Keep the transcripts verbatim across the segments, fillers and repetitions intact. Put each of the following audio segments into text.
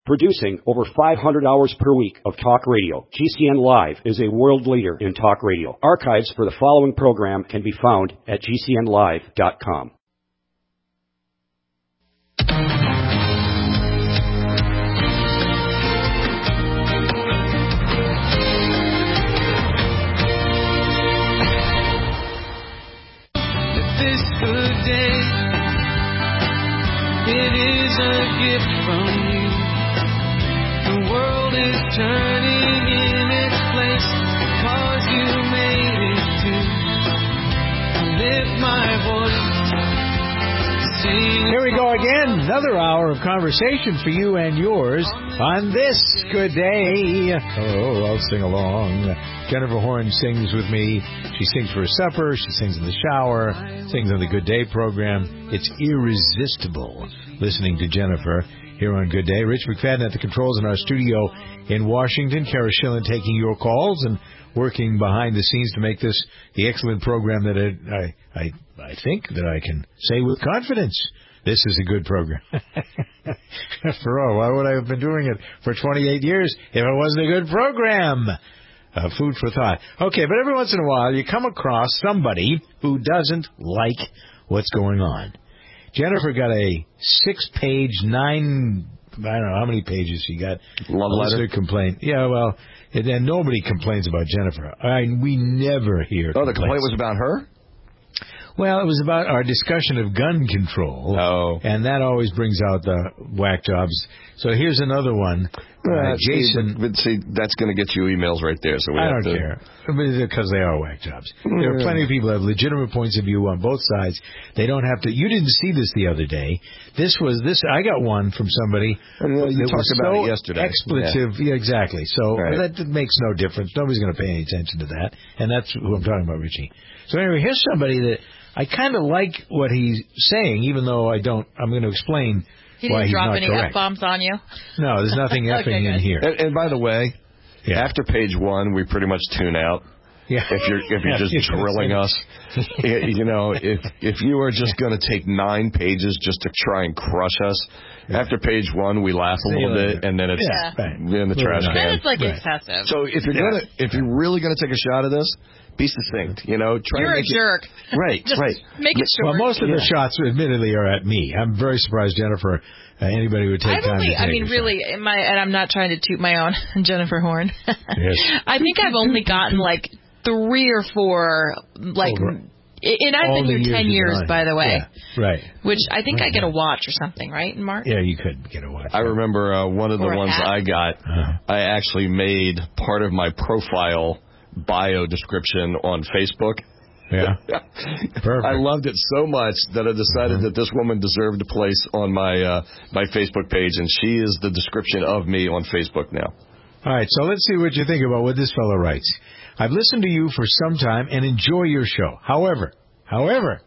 Producing over five hundred hours per week of talk radio, G C N Live is a world leader in talk radio. Archives for the following program can be found at G C N live dot com. This good day, it is a gift from you. The world is turning in its place, cause you made it to. I lift my voice, sing. Here we go again, another hour of conversation for you and yours on this good day. Oh, I'll sing along. Jennifer Horn sings with me. She sings for her supper. She sings in the shower. Sings on the Good Day program. It's irresistible listening to Jennifer here on Good Day. Rich McFadden at the controls in our studio in Washington. Kara Schillen taking your calls and working behind the scenes to make this the excellent program that I I I, I think that I can say with confidence. This is a good program. After all, why would I have been doing it for twenty-eight years if it wasn't a good program? Uh, food for thought. Okay, but every once in a while you come across somebody who doesn't like what's going on. Jennifer got a six-page, nine, I don't know how many pages she got. Love letter? Complaint. Yeah, well, and, and nobody complains about Jennifer. I, we never hear Oh, the complaints. complaint was about her? Well, it was about our discussion of gun control. Oh. And that always brings out the whack jobs. So here's another one. Uh, Jason. See, but, but see, that's going to get you emails right there. So we I have don't to... care. Because they are whack jobs. There are plenty of people who have legitimate points of view on both sides. They don't have to. You didn't see this the other day. This was this. I got one from somebody. Uh, you that talked was about so it yesterday. Expletive. Yeah, yeah exactly. So right. that, that makes no difference. Nobody's going to pay any attention to that. And that's who I'm talking about, Richie. So anyway, here's somebody that I kind of like what he's saying, even though I don't. I'm going to explain he why he's drop not any correct. F-bombs on you? No, there's nothing effing okay, in here. And, and by the way, yeah. after page one, we pretty much tune out. Yeah. If you're if you're just drilling us, you know, if if you are just going to take nine pages just to try and crush us, yeah. after page one we laugh a little bit, and then it's yeah. in the trash can. Then it's like right. excessive. So if you're yeah. gonna if you're really gonna take a shot of this, be succinct. You know, try you're to a make jerk. It, right, just right. Make it short. Well, most of yeah. the shots, admittedly, are at me. I'm very surprised, Jennifer. Uh, anybody would take I've time only, to take I mean, a really, shot. my and I'm not trying to toot my own Jennifer Horn. Yes. I think I've only gotten like three or four, like, Over. and I've All been here ten years, by the way. Yeah, right. Which I think right. I get a watch or something, right, Mark? Yeah, you could get a watch. I remember uh, one of the or ones I got. Uh-huh. I actually made part of my profile bio description on Facebook. Yeah. Perfect. I loved it so much that I decided Mm-hmm. that this woman deserved a place on my uh, my Facebook page, and she is the description of me on Facebook now. All right, so let's see what you think about what this fellow writes. I've listened to you for some time and enjoy your show. However, however,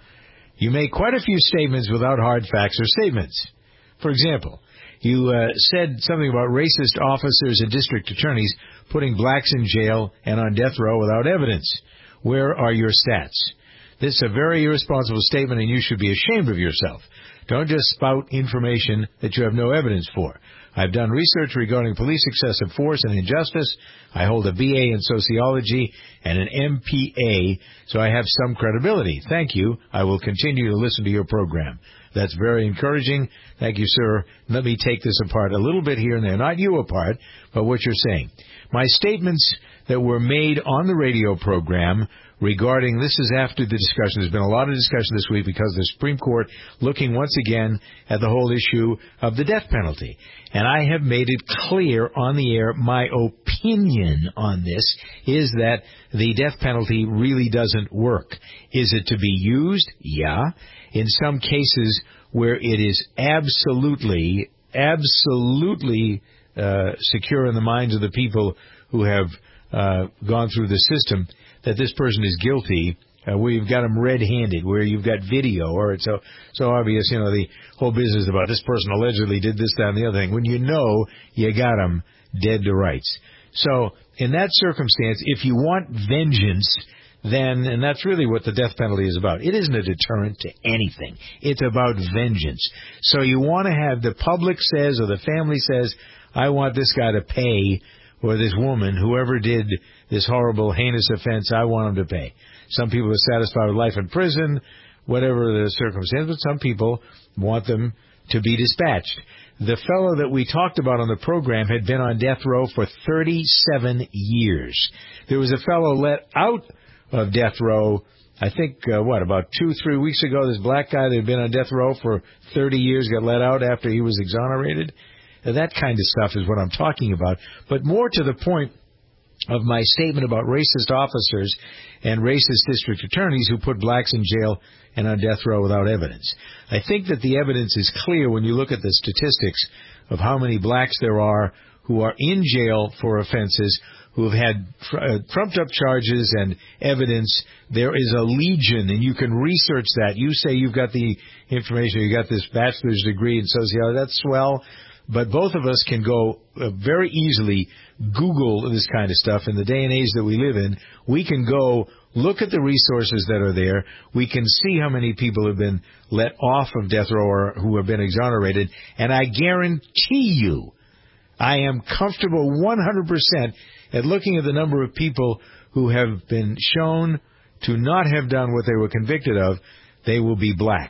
you make quite a few statements without hard facts or statements. For example, you uh, said something about racist officers and district attorneys putting blacks in jail and on death row without evidence. Where are your stats? This is a very irresponsible statement, and you should be ashamed of yourself. Don't just spout information that you have no evidence for. I've done research regarding police excessive force and injustice. I hold a B A in sociology and an M P A, so I have some credibility. Thank you. I will continue to listen to your program. That's very encouraging. Thank you, sir. Let me take this apart a little bit here and there. Not you apart, but what you're saying. My statements that were made on the radio program regarding, this is after the discussion. There's been a lot of discussion this week because of the Supreme Court looking once again at the whole issue of the death penalty. And I have made it clear on the air, my opinion on this is that the death penalty really doesn't work. Is it to be used? Yeah. In some cases where it is absolutely, absolutely uh, secure in the minds of the people who have uh, gone through the system that this person is guilty, uh, where you've got them red-handed, where you've got video, or it's so so obvious, you know, the whole business about this person allegedly did this, that, and the other thing. When you know, you got them dead to rights. So in that circumstance, if you want vengeance, then, and that's really what the death penalty is about. It isn't a deterrent to anything. It's about vengeance. So you want to have the public says or the family says, I want this guy to pay, or this woman, whoever did this horrible, heinous offense, I want him to pay. Some people are satisfied with life in prison, whatever the circumstance, but some people want them to be dispatched. The fellow that we talked about on the program had been on death row for thirty-seven years. There was a fellow let out of death row, I think, uh, what, about two, three weeks ago, this black guy that had been on death row for thirty years got let out after he was exonerated. Now, that kind of stuff is what I'm talking about. But more to the point of my statement about racist officers and racist district attorneys who put blacks in jail and on death row without evidence. I think that the evidence is clear when you look at the statistics of how many blacks there are who are in jail for offenses, who have had uh, trumped-up charges and evidence. There is a legion, and you can research that. You say you've got the information, you got this bachelor's degree in sociology. That's swell. But both of us can go uh, very easily Google this kind of stuff. In the day and age that we live in, we can go look at the resources that are there. We can see how many people have been let off of death row or who have been exonerated. And I guarantee you, I am comfortable one hundred percent at looking at the number of people who have been shown to not have done what they were convicted of, they will be black.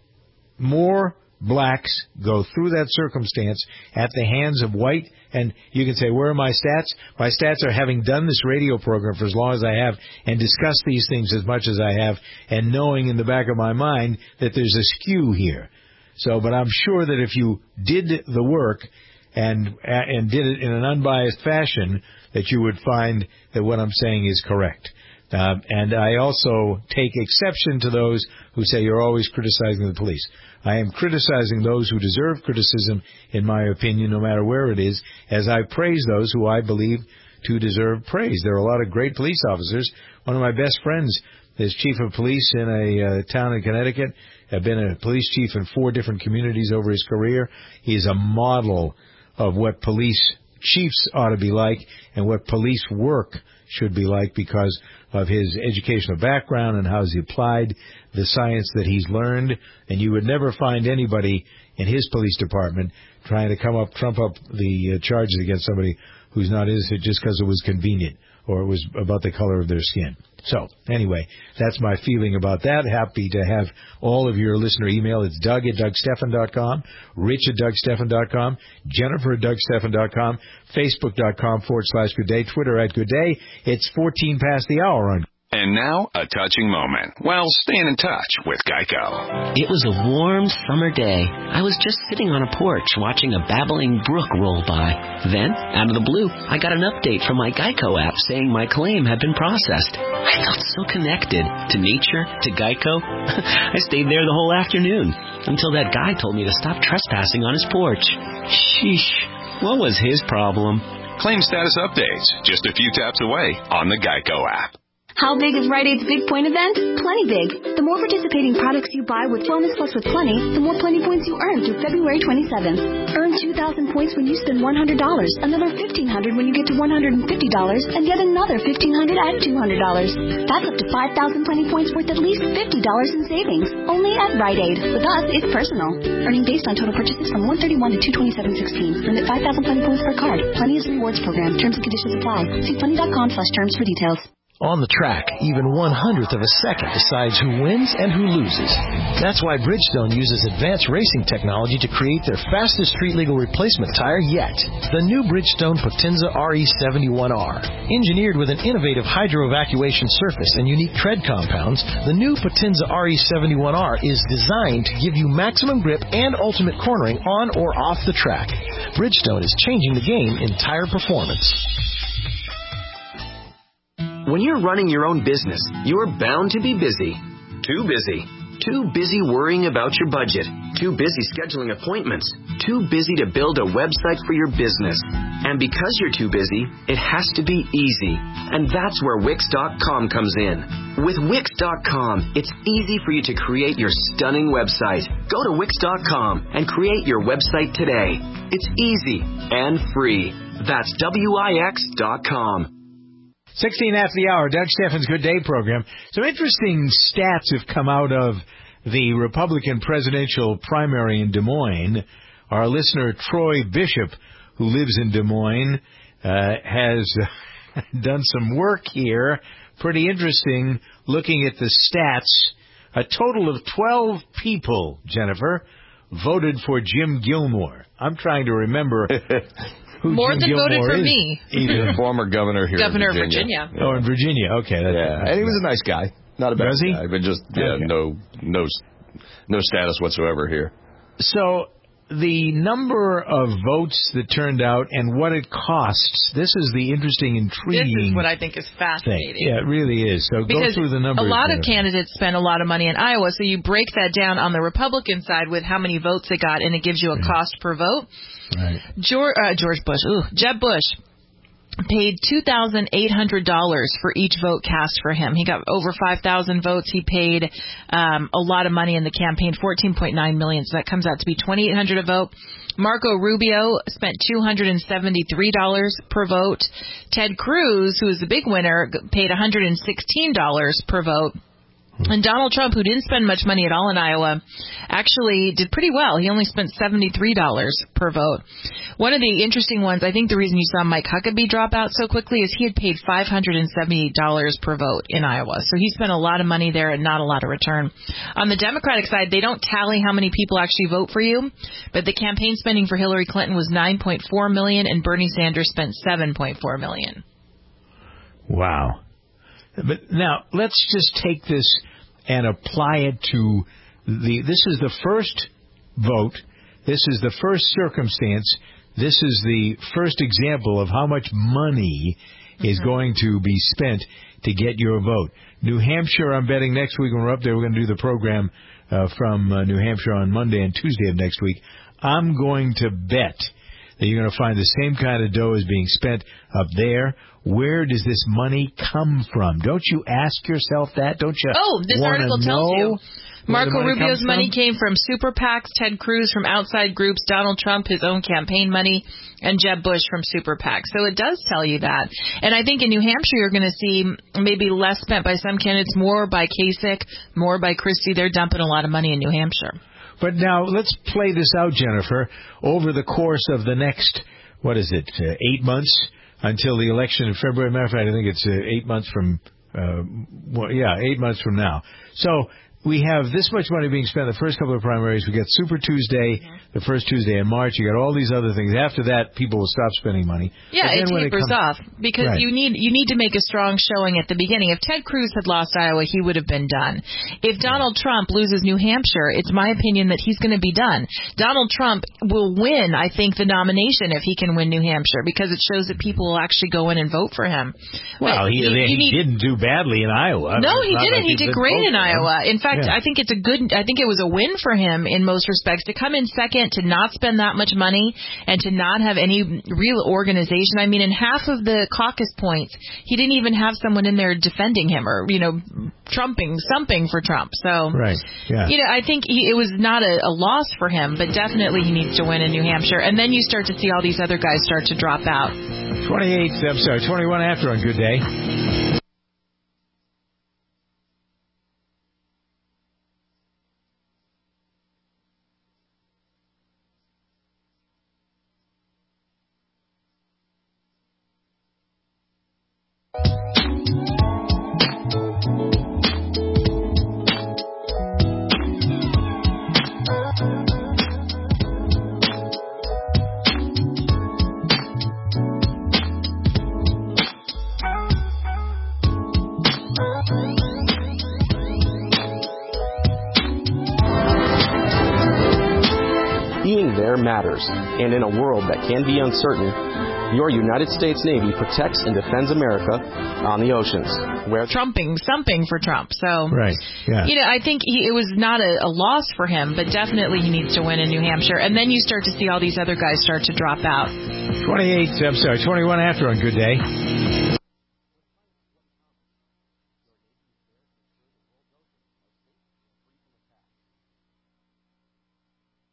More blacks go through that circumstance at the hands of white, and you can say, where are my stats? My stats are having done this radio program for as long as I have and discussed these things as much as I have, and knowing in the back of my mind that there's a skew here. So, but I'm sure that if you did the work and and did it in an unbiased fashion, that you would find that what I'm saying is correct. Uh, and I also take exception to those who say you're always criticizing the police. I am criticizing those who deserve criticism, in my opinion, no matter where it is, as I praise those who I believe to deserve praise. There are a lot of great police officers. One of my best friends is chief of police in a uh, town in Connecticut. I've been a police chief in four different communities over his career. He's a model of what police chiefs ought to be like and what police work should be like because of his educational background and how he applied the science that he's learned. And you would never find anybody in his police department trying to come up, trump up the uh, charges against somebody who's not innocent just because it was convenient or it was about the color of their skin. So, anyway, that's my feeling about that. Happy to have all of your listener email. It's Doug at Doug Stephan dot com, Rich at Doug Stephan dot com, Jennifer at Doug Stephan dot com, Facebook.com forward slash Good Day, Twitter at Good Day. It's fourteen past the hour on. And now, a touching moment while staying in touch with Geico. It was a warm summer day. I was just sitting on a porch watching a babbling brook roll by. Then, out of the blue, I got an update from my Geico app saying my claim had been processed. I felt so connected to nature, to Geico. I stayed there the whole afternoon until that guy told me to stop trespassing on his porch. Sheesh, what was his problem? Claim status updates just a few taps away on the Geico app. How big is Rite Aid's Big Point event? Plenty big. The more participating products you buy with Wellness Plus with Plenty, the more Plenty points you earn through February twenty-seventh. Earn two thousand points when you spend one hundred dollars, another fifteen hundred dollars when you get to one hundred fifty dollars, and yet another fifteen hundred dollars at two hundred dollars. That's up to five thousand Plenty points worth at least fifty dollars in savings. Only at Rite Aid. With us, it's personal. Earning based on total purchases from one thirty-one to two twenty-seven sixteen. Limit five thousand Plenty points per card. Plenty is a rewards program. Terms and conditions apply. See plenty.com slash terms for details. On the track, even one hundredth of a second decides who wins and who loses. That's why Bridgestone uses advanced racing technology to create their fastest street legal replacement tire yet. The new Bridgestone Potenza R E seventy-one R. Engineered with an innovative hydro evacuation surface and unique tread compounds, the new Potenza R E seventy-one R is designed to give you maximum grip and ultimate cornering on or off the track. Bridgestone is changing the game in tire performance. When you're running your own business, you're bound to be busy. Too busy. Too busy worrying about your budget. Too busy scheduling appointments. Too busy to build a website for your business. And because you're too busy, it has to be easy. And that's where Wix dot com comes in. With Wix dot com, it's easy for you to create your stunning website. Go to Wix dot com and create your website today. It's easy and free. That's W I X dot com. sixteen after the hour, Doug Steffens' Good Day program. Some interesting stats have come out of the Republican presidential primary in Des Moines. Our listener, Troy Bishop, who lives in Des Moines, uh, has done some work here. Pretty interesting, looking at the stats. A total of twelve people, Jennifer, voted for Jim Gilmore. I'm trying to remember who More Jim than Gilmore voted for is. me. Even former governor here Governor in of Virginia. Virginia. Oh, in Virginia. Okay. That's, Yeah, that's and he was right. a nice guy. Not a bad Was he? guy, but just, yeah, Okay. no, no, no status whatsoever here. So the number of votes that turned out and what it costs, this is the interesting, intriguing This is what I think is thing. fascinating. Yeah, it really is. So Because go through the numbers. a lot there. of candidates spend a lot of money in Iowa, so you break that down on the Republican side with how many votes they got, and it gives you a cost per vote. Right. George, uh, George Bush, ooh, Jeb Bush paid two thousand eight hundred dollars for each vote cast for him. He got over five thousand votes. He paid um, a lot of money in the campaign, fourteen point nine million dollars, so that comes out to be twenty-eight hundred dollars a vote. Marco Rubio spent two hundred seventy-three dollars per vote. Ted Cruz, who is the big winner, paid one hundred sixteen dollars per vote. And Donald Trump, who didn't spend much money at all in Iowa, actually did pretty well. He only spent seventy-three dollars per vote. One of the interesting ones, I think the reason you saw Mike Huckabee drop out so quickly is he had paid five hundred seventy-eight dollars per vote in Iowa. So he spent a lot of money there and not a lot of return. On the Democratic side, they don't tally how many people actually vote for you, but the campaign spending for Hillary Clinton was nine point four million dollars and Bernie Sanders spent seven point four million dollars. Wow. But now, let's just take this and apply it to the, this is the first vote, this is the first circumstance, this is the first example of how much money mm-hmm. is going to be spent to get your vote. New Hampshire, I'm betting next week when we're up there, we're going to do the program uh, from uh, New Hampshire on Monday and Tuesday of next week. I'm going to bet that you're going to find the same kind of dough is being spent up there. Where does this money come from? Don't you ask yourself that? Don't you? Oh, this article tells you. Marco money Rubio's comes money from? came from super PACs, Ted Cruz from outside groups, Donald Trump, his own campaign money, and Jeb Bush from super PACs. So it does tell you that. And I think in New Hampshire you're going to see maybe less spent by some candidates, more by Kasich, more by Christie. They're dumping a lot of money in New Hampshire. But now let's play this out, Jennifer, over the course of the next, what is it, uh, eight months until the election in February. Matter of fact, I think it's uh, eight months from, uh, well, yeah, eight months from now. So we have this much money being spent the first couple of primaries. We get Super Tuesday, mm-hmm. the first Tuesday in March. You got all these other things. After that, people will stop spending money. Yeah, it tapers it off because right. you need you need to make a strong showing at the beginning. If Ted Cruz had lost Iowa, he would have been done. If Donald Trump loses New Hampshire, it's my opinion that he's going to be done. Donald Trump will win, I think, the nomination if he can win New Hampshire because it shows that people will actually go in and vote for him. Well, he, you, he, you he need, didn't do badly in Iowa. No, I mean, he didn't. like he did great in Iowa. In fact, yeah. I think it's a good. I think it was a win for him in most respects to come in second, to not spend that much money, and to not have any real organization. I mean, in half of the caucus points, he didn't even have someone in there defending him or, you know, trumping, something for Trump. So, right. yeah. you know, I think he, it was not a, a loss for him, but definitely he needs to win in New Hampshire. And then you start to see all these other guys start to drop out. twenty-eight, I'm sorry, twenty-one after on Good Day. Matters, and in a world that can be uncertain, your United States Navy protects and defends America on the oceans. Where trumping, something for Trump. So, right, yeah. you know, I think he, it was not a, a loss for him, but definitely he needs to win in New Hampshire. And then you start to see all these other guys start to drop out. twenty-eight, I'm sorry, twenty-one after on Good Day.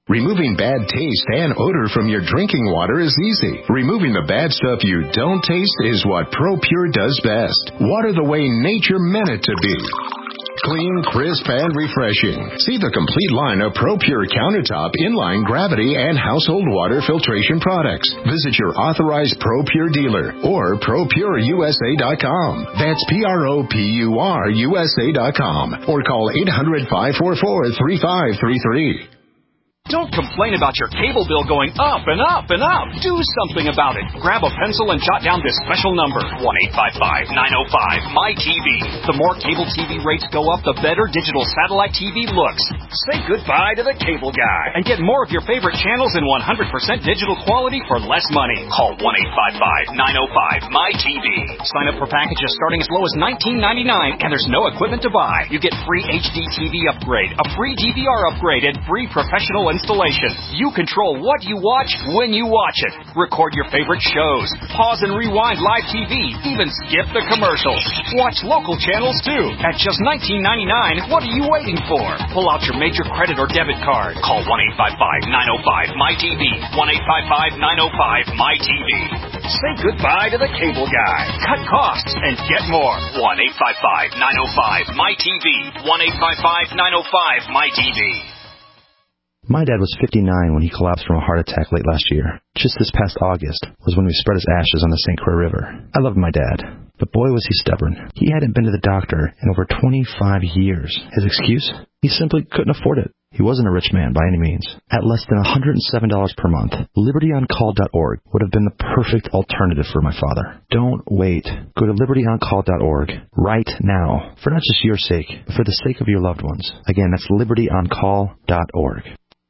Removing bad taste and odor from your drinking water is easy. Removing the bad stuff you don't taste is what ProPure does best. Water the way nature meant it to be. Clean, crisp, and refreshing. See the complete line of ProPure countertop, inline, gravity, and household water filtration products. Visit your authorized ProPure dealer or Pro Pure U S A dot com. That's P R O P U R U S A dot com. Or call eight hundred, five four four, three five three three. Don't complain about your cable bill going up and up and up. Do something about it. Grab a pencil and jot down this special number, one eight five five, nine oh five, M Y T V. The more cable T V rates go up, the better digital satellite T V looks. Say goodbye to the cable guy and get more of your favorite channels in one hundred percent digital quality for less money. Call one eight five five, nine oh five, M Y T V. Sign up for packages starting as low as nineteen ninety-nine, and there's no equipment to buy. You get free H D T V upgrade, a free D V R upgrade, and free professional installation. You control what you watch when you watch it. Record your favorite shows. Pause and rewind live T V. Even skip the commercials. Watch local channels too. At just nineteen ninety-nine, what are you waiting for? Pull out your major credit or debit card. Call one eight five five, nine oh five, M Y T V. one eight five five, nine oh five, M Y T V. Say goodbye to the cable guy. Cut costs and get more. one eight five five, nine oh five, M Y T V. one eight five five, nine oh five, M Y T V. My dad was fifty-nine when he collapsed from a heart attack late last year. Just this past August was when we spread his ashes on the Saint Croix River. I loved my dad, but boy was he stubborn. He hadn't been to the doctor in over twenty-five years. His excuse? He simply couldn't afford it. He wasn't a rich man by any means. At less than one hundred seven dollars per month, liberty on call dot org would have been the perfect alternative for my father. Don't wait. Go to liberty on call dot org right now, for not just your sake, but for the sake of your loved ones. Again, that's liberty on call dot org.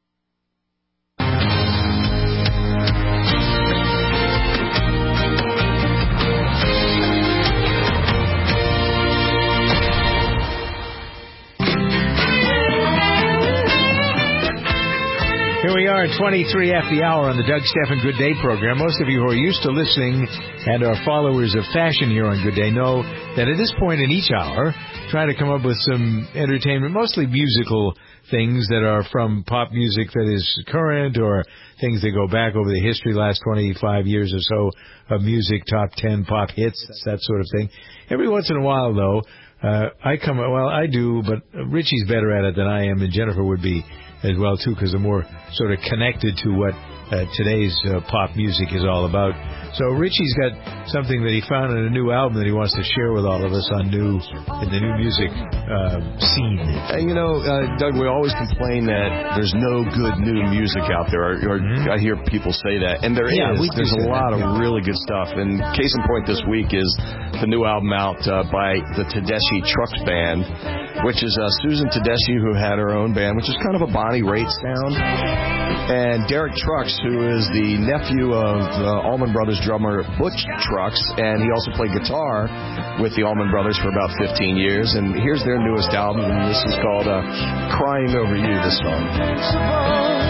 Here we are at twenty-three after the hour on the Doug Stephan Good Day program. Most of you who are used to listening and are followers of fashion here on Good Day know that at this point in each hour, trying to come up with some entertainment, mostly musical things that are from pop music that is current or things that go back over the history, last twenty-five years or so of music, top ten pop hits, that sort of thing. Every once in a while, though, uh, I come, well, I do, but Richie's better at it than I am, and Jennifer would be as well, too, because they're more sort of connected to what uh, today's uh, pop music is all about. So Richie's got something that he found in a new album that he wants to share with all of us on new in the new music uh, scene. And, you know, uh, Doug, we always complain that there's no good new music out there. Or, or mm-hmm. I hear people say that, and there yeah, is. There's a lot that, of yeah. really good stuff. And case in point this week is the new album out uh, by the Tedeschi Trucks Band, which is uh, Susan Tedeschi, who had her own band, which is kind of a Bonnie Raitt sound. And Derek Trucks, who is the nephew of uh, Allman Brothers drummer Butch Trucks, and he also played guitar with the Allman Brothers for about fifteen years. And here's their newest album, and this is called uh, Crying Over You, this song.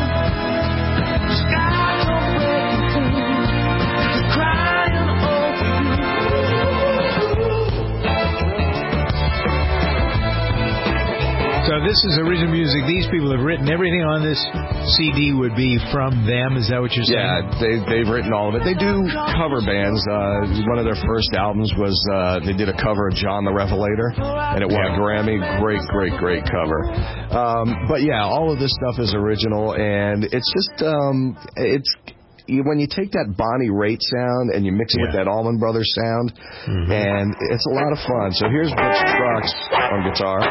So this is original music. These people have written everything on this C D would be from them. Is that what you're saying? Yeah, they, they've written all of it. They do cover bands. Uh, one of their first albums was uh, they did a cover of John the Revelator, and it won yeah. a Grammy. Great, great, great cover. Um, but yeah, all of this stuff is original, and it's just um, it's. When you take that Bonnie Raitt sound and you mix it yeah. with that Allman Brothers sound, mm-hmm. and it's a lot of fun. So here's Butch Trucks on guitar.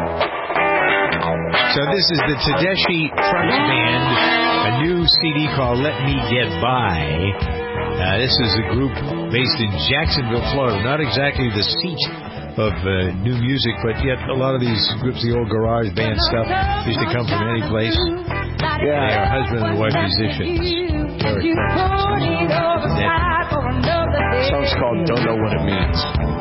So this is the Tedeschi Trucks Band, a new C D called Let Me Get By. Uh, this is a group based in Jacksonville, Florida. Not exactly the seat of uh, new music, but yet a lot of these groups, the old garage band stuff, used to come from any place. Yeah. They are husband and wife musicians. Very that song's called Don't Know What It Means.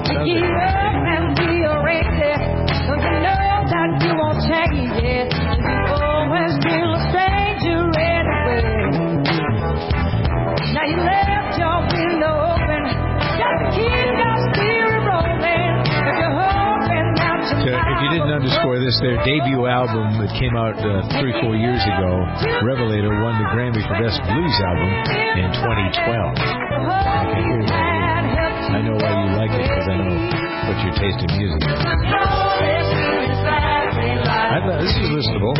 Now you left your window open just to keep your spirit rolling. If you're hoping that So if you didn't underscore this, their debut album that came out uh, three, four years ago, Revelator, won the Grammy for Best Blues Album in twenty twelve. I can hear that here. I know why you like it, because I know what your taste in music is. I thought this is listenable.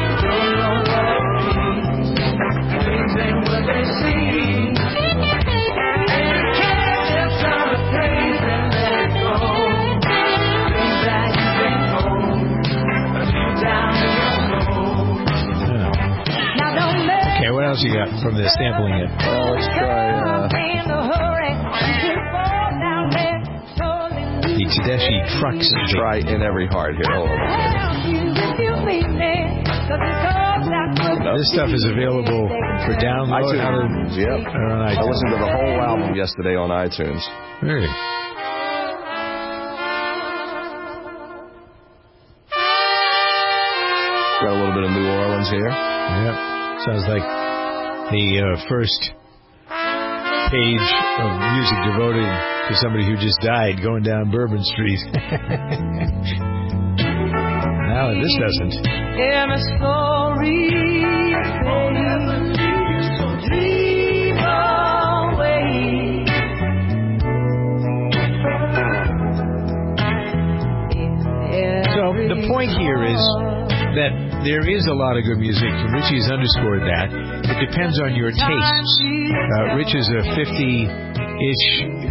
Okay, what else you got from the sampling it? Well, let's try uh, the Tedeschi Trucks. Try In Every Heart here. Hold on. This stuff is available for download. iTunes. Yep. On iTunes. I listened to the whole album yesterday on iTunes. Really? Got a little bit of New Orleans here. Yep. Sounds like the uh, first page of music devoted to somebody who just died going down Bourbon Street. Now this doesn't. In a story, so dream away. So the point here is that there is a lot of good music, and Richie's underscored that. It depends on your tastes. Uh, Rich is a fifty-ish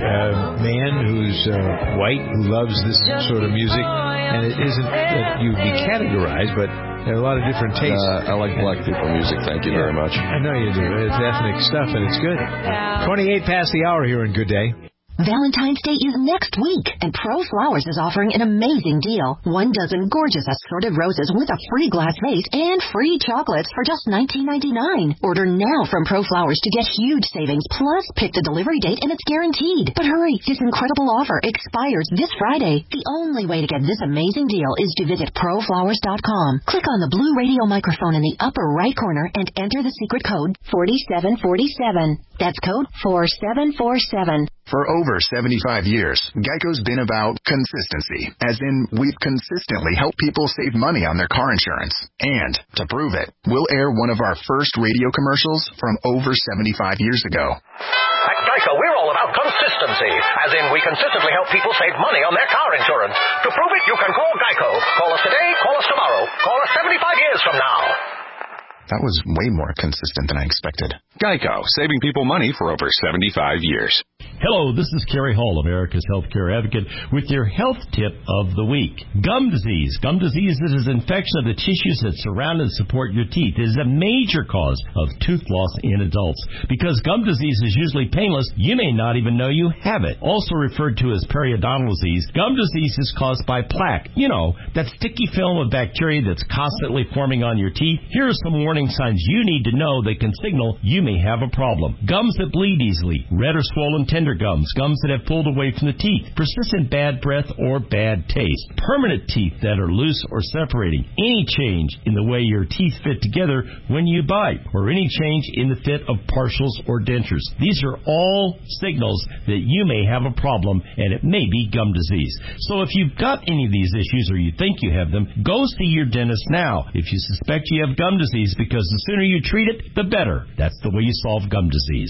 uh, man who's uh, white, who loves this sort of music, and it isn't that you'd be categorized, but there are a lot of different tastes. Uh, I like black people music. Thank you yeah, very much. I know you do. It's ethnic stuff, and it's good. twenty-eight past the hour here in Good Day. Valentine's Day is next week, and Pro Flowers is offering an amazing deal. One dozen gorgeous assorted roses with a free glass vase and free chocolates for just nineteen ninety-nine. Order now from Pro Flowers to get huge savings, plus pick the delivery date and it's guaranteed. But hurry, this incredible offer expires this Friday. The only way to get this amazing deal is to visit pro flowers dot com. Click on the blue radio microphone in the upper right corner and enter the secret code forty-seven forty-seven. That's code four seven four seven. For over seventy-five years, Geico's been about consistency, as in we've consistently helped people save money on their car insurance. And to prove it, we'll air one of our first radio commercials from over seventy-five years ago. At Geico, we're all about consistency, as in we consistently help people save money on their car insurance. To prove it, you can call Geico. Call us today, call us tomorrow, call us seventy-five years from now. That was way more consistent than I expected. Geico, saving people money for over seventy-five years. Hello, this is Kerry Hall, America's healthcare advocate, with your health tip of the week. Gum disease. Gum disease is an infection of the tissues that surround and support your teeth. It is a major cause of tooth loss in adults. Because gum disease is usually painless, you may not even know you have it. Also referred to as periodontal disease, gum disease is caused by plaque. You know, that sticky film of bacteria that's constantly forming on your teeth. Here are some warning signs you need to know that can signal you may have a problem. Gums that bleed easily, red or swollen tender gums, gums that have pulled away from the teeth, persistent bad breath or bad taste, permanent teeth that are loose or separating, any change in the way your teeth fit together when you bite, or any change in the fit of partials or dentures. These are all signals that you may have a problem, and it may be gum disease. So if you've got any of these issues or you think you have them, go see your dentist now if you suspect you have gum disease, because the sooner you treat it, the better. That's the way you solve gum disease.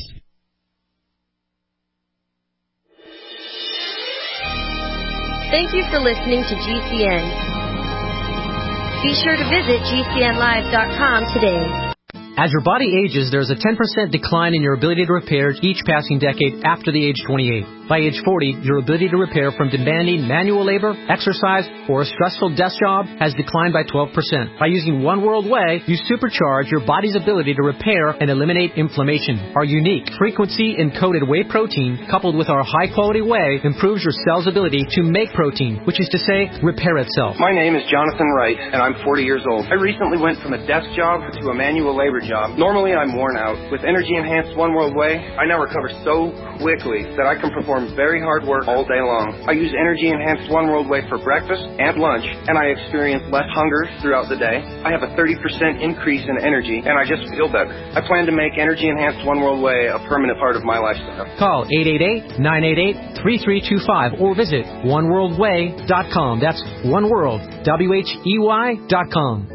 Thank you for listening to G C N. Be sure to visit G C N live dot com today. As your body ages, there's a ten percent decline in your ability to repair each passing decade after the age twenty-eight. By age forty, your ability to repair from demanding manual labor, exercise, or a stressful desk job has declined by twelve percent. By using One World Whey, you supercharge your body's ability to repair and eliminate inflammation. Our unique frequency-encoded whey protein, coupled with our high-quality whey, improves your cell's ability to make protein, which is to say, repair itself. My name is Jonathan Wright, and I'm forty years old. I recently went from a desk job to a manual labor job. Normally, I'm worn out. With Energy Enhanced One World Way, I now recover so quickly that I can perform very hard work all day long. I use Energy Enhanced One World Way for breakfast and lunch, and I experience less hunger throughout the day. I have a thirty percent increase in energy, and I just feel better. I plan to make Energy Enhanced One World Way a permanent part of my lifestyle. Call eight eight eight, nine eight eight, three three two five or visit one world way dot com. That's One World, W H E Y dot com.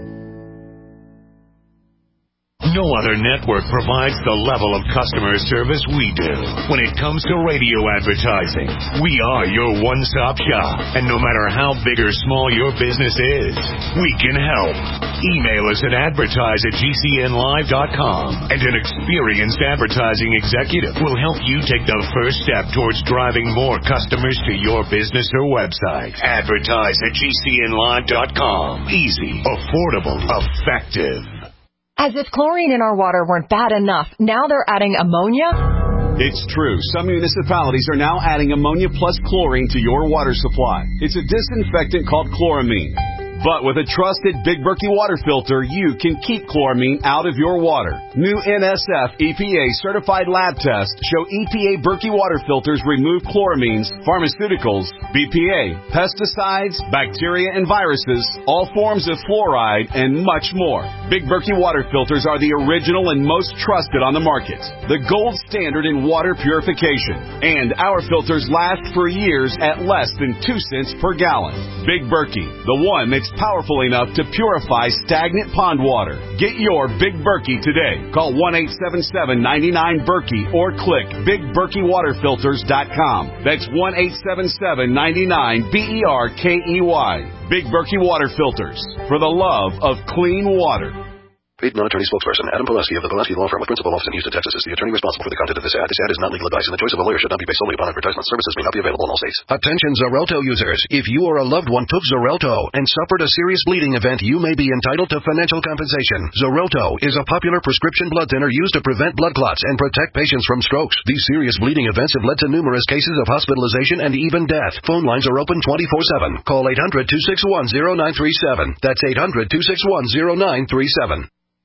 No other network provides the level of customer service we do. When it comes to radio advertising, we are your one-stop shop. And no matter how big or small your business is, we can help. Email us at advertise at G C N live dot com, and an experienced advertising executive will help you take the first step towards driving more customers to your business or website. Advertise at G C N live dot com. Easy, affordable, effective. As if chlorine in our water weren't bad enough, now they're adding ammonia? It's true. Some municipalities are now adding ammonia plus chlorine to your water supply. It's a disinfectant called chloramine. But with a trusted Big Berkey water filter, you can keep chloramine out of your water. New N S F E P A certified lab tests show E P A Berkey water filters remove chloramines, pharmaceuticals, B P A, pesticides, bacteria and viruses, all forms of fluoride, and much more. Big Berkey water filters are the original and most trusted on the market. The gold standard in water purification. And our filters last for years at less than two cents per gallon. Big Berkey, the one that's powerful enough to purify stagnant pond water. Get your Big Berkey today. Call one eight seven seven, nine nine, Berkey or click big berkey water filters dot com. That's one eight seven seven, nine nine, B E R K E Y. Big Berkey Water Filters, for the love of clean water. Paid non-attorney spokesperson Adam Pulaski of the Pulaski Law Firm with principal office in Houston, Texas is the attorney responsible for the content of this ad. This ad is not legal advice, and the choice of a lawyer should not be based solely upon advertisement. Services may not be available in all states. Attention Xarelto users. If you or a loved one took Xarelto and suffered a serious bleeding event, you may be entitled to financial compensation. Xarelto is a popular prescription blood thinner used to prevent blood clots and protect patients from strokes. These serious bleeding events have led to numerous cases of hospitalization and even death. Phone lines are open twenty-four seven. Call eight hundred, two six one, zero nine three seven. That's eight hundred, two six one, zero nine three seven.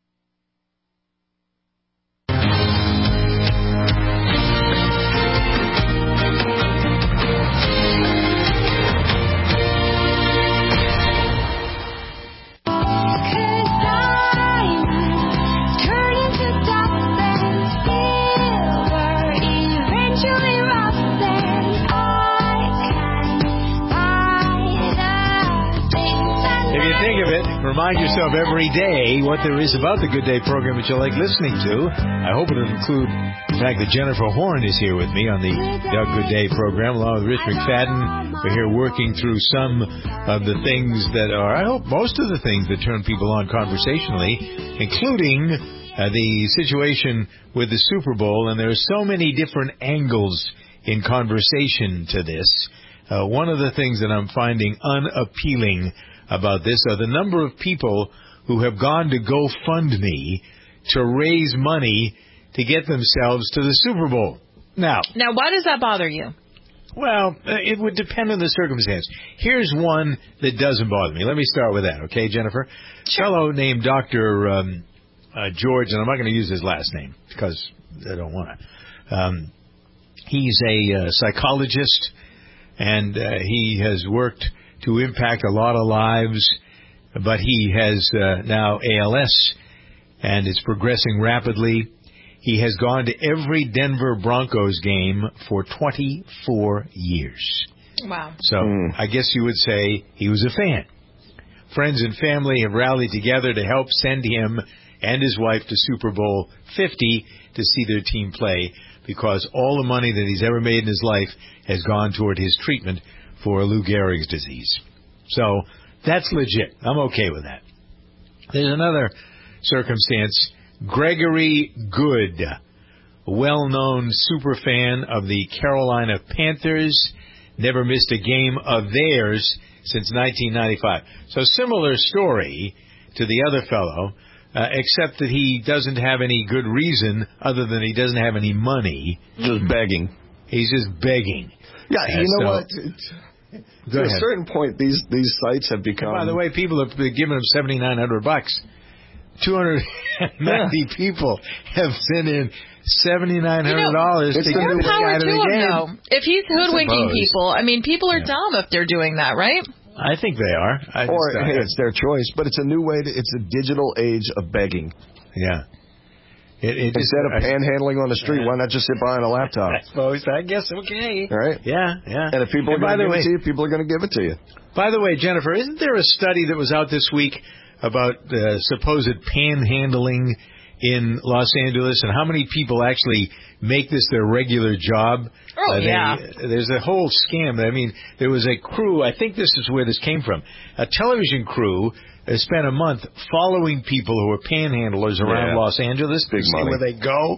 Remind yourself every day what there is about the Good Day program that you like listening to. I hope it'll include the fact that Jennifer Horn is here with me on the Doug Good Day program, along with Rich McFadden. We're here working through some of the things that are, I hope most of the things that turn people on conversationally, including uh, the situation with the Super Bowl. And there are so many different angles in conversation to this. Uh, one of the things that I'm finding unappealing about this are the number of people who have gone to GoFundMe to raise money to get themselves to the Super Bowl. Now, now, why does that bother you? Well, it would depend on the circumstance. Here's one that doesn't bother me. Let me start with that, okay, Jennifer? Sure. A fellow named Doctor Um, uh, George, and I'm not going to use his last name because I don't want to. Um, he's a uh, psychologist, and uh, he has worked to impact a lot of lives, but he has uh, now A L S, and it's progressing rapidly. He has gone to every Denver Broncos game for twenty-four years. Wow. So mm. I guess you would say he was a fan. Friends and family have rallied together to help send him and his wife to Super Bowl fifty to see their team play, because all the money that he's ever made in his life has gone toward his treatment for Lou Gehrig's disease. So that's legit. I'm okay with that. There's another circumstance. Gregory Good, a well-known super fan of the Carolina Panthers, never missed a game of theirs since nineteen ninety-five. So similar story to the other fellow, uh, except that he doesn't have any good reason other than he doesn't have any money. Just begging. He's just begging. Yeah, you know so, what? To a certain point, these these sites have become. And by the way, people have been giving him seventy nine hundred bucks two hundred ninety yeah. people have sent in seventy-nine hundred dollars you know, to get this guy to the him, game. Though. If he's hoodwinking people, I mean, people are yeah. dumb if they're doing that, right? I think they are. I or just, hey, it's their choice, but it's a new way. To, it's a digital age of begging. Yeah. It, it Instead just, of panhandling on the street, yeah. why not just sit behind a laptop? I suppose. I guess okay. Right? Yeah, yeah. And if people and are going to give way, it to you, people are going to give it to you. By the way, Jennifer, isn't there a study that was out this week about uh, supposed panhandling in Los Angeles and how many people actually make this their regular job? Oh, uh, they, yeah. There's a whole scam. I mean, there was a crew, I think this is where this came from, a television crew uh, spent a month following people who were panhandlers around yeah. Los Angeles Big to see money. where they go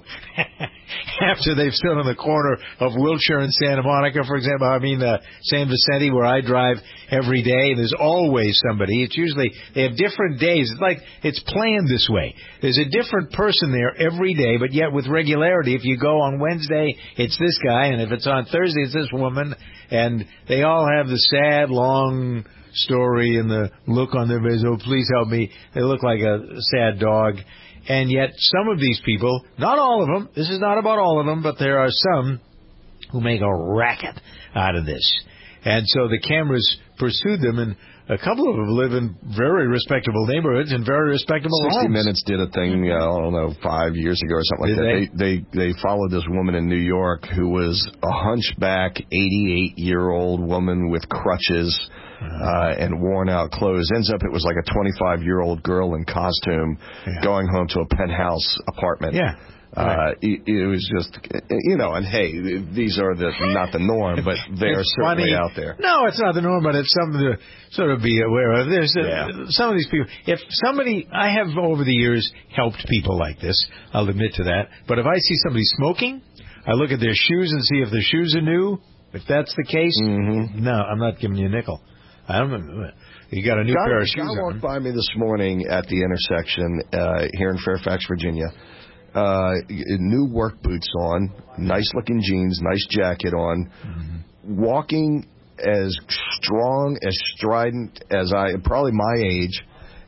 after they've stood on the corner of Wilshire and Santa Monica, for example. I mean, uh, San Vicente, where I drive every day. There's always somebody. It's usually, they have different days. It's like, it's planned this way. There's a different person there every day, but yet with regularity. If you go on Wednesday, it's this guy, and if it's on Thursday, it's this woman, and they all have the sad, long story and the look on their face, oh, please help me. They look like a sad dog. And yet some of these people, not all of them, this is not about all of them, but there are some who make a racket out of this. And so the cameras pursued them, and a couple of them live in very respectable neighborhoods and very respectable sixty homes. Minutes did a thing, uh, I don't know, five years ago or something like did that. They? they they followed this woman in New York who was a hunchback, eighty-eight-year-old woman with crutches uh, and worn-out clothes. Ends up it was like a twenty-five-year-old girl in costume yeah. going home to a penthouse apartment. Yeah. Uh, it, it was just, you know, and hey, these are the not the norm, but they are certainly funny. out there. No, it's not the norm, but it's something to sort of be aware of. There's yeah. uh, some of these people. If somebody, I have over the years helped people like this. I'll admit to that. But if I see somebody smoking, I look at their shoes and see if their shoes are new. If that's the case, mm-hmm. no, I'm not giving you a nickel. I don't know. You got a new guy, pair of shoes guy on. walked by me this morning at the intersection uh, here in Fairfax, Virginia. Uh, new work boots on, nice looking jeans, nice jacket on, mm-hmm. walking as strong, as strident as I, probably my age,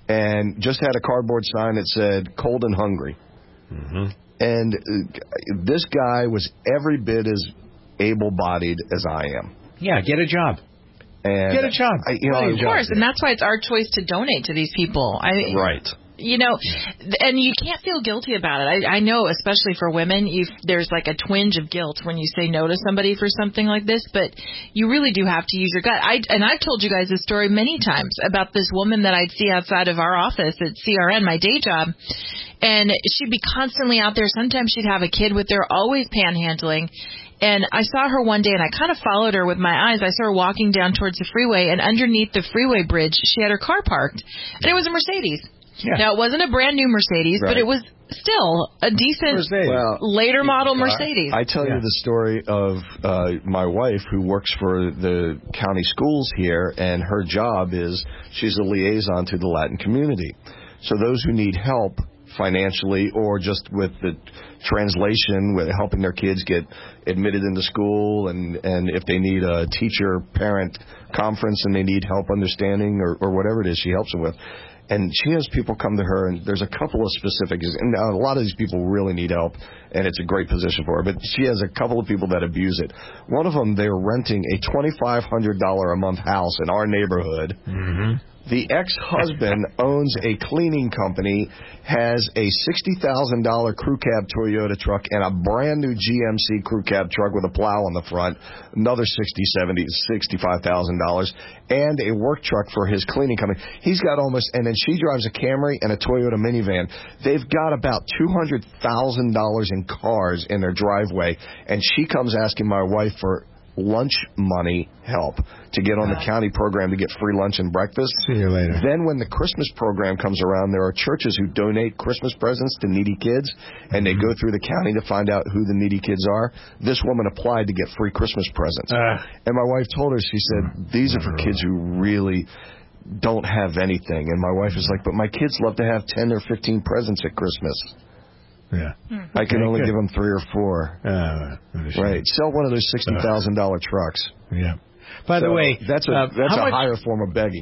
and just had a cardboard sign that said "cold and hungry." Mm-hmm. And uh, this guy was every bit as able-bodied as I am. Yeah, get a job. And get a job. I, you know, of course, and that's why it's our choice to donate to these people. I, right. You know, and you can't feel guilty about it. I, I know, especially for women, you, there's like a twinge of guilt when you say no to somebody for something like this, but you really do have to use your gut. I, and I've told you guys this story many times about this woman that I'd see outside of our office at C R N, my day job, and she'd be constantly out there. Sometimes she'd have a kid with her, always panhandling. And I saw her one day, and I kind of followed her with my eyes. I saw her walking down towards the freeway, and underneath the freeway bridge, she had her car parked, and it was a Mercedes. Yeah. Now, it wasn't a brand-new Mercedes, right. but it was still a decent well, later model Mercedes. I tell yeah. you the story of uh, my wife, who works for the county schools here, and her job is she's a liaison to the Latin community. So those who need help financially or just with the translation, with helping their kids get admitted into school, and, and if they need a teacher-parent conference and they need help understanding or, or whatever it is, she helps them with. And she has people come to her, and there's a couple of specifics. And a lot of these people really need help, and it's a great position for her. But she has a couple of people that abuse it. One of them, they're renting a twenty-five hundred dollars a month house in our neighborhood. Mm-hmm. The ex-husband owns a cleaning company, has a sixty thousand dollars crew cab Toyota truck, and a brand-new G M C crew cab truck with a plow on the front, another sixty, seventy, sixty-five thousand dollars, and a work truck for his cleaning company. He's got almost, and then she drives a Camry and a Toyota minivan. They've got about two hundred thousand dollars in cars in their driveway, and she comes asking my wife for lunch money help to get on the county program to get free lunch and breakfast. See you later. Then when the Christmas program comes around, there are churches who donate Christmas presents to needy kids, and they go through the county to find out who the needy kids are. This woman applied to get free Christmas presents. Uh, and my wife told her, she said, these are for kids who really don't have anything. And my wife is like, but my kids love to have ten or fifteen presents at Christmas. Yeah, I can only good. give them three or four. Uh, right, sell one of those sixty thousand dollar trucks. Yeah. By so the way, that's a uh, that's a much, higher form of begging.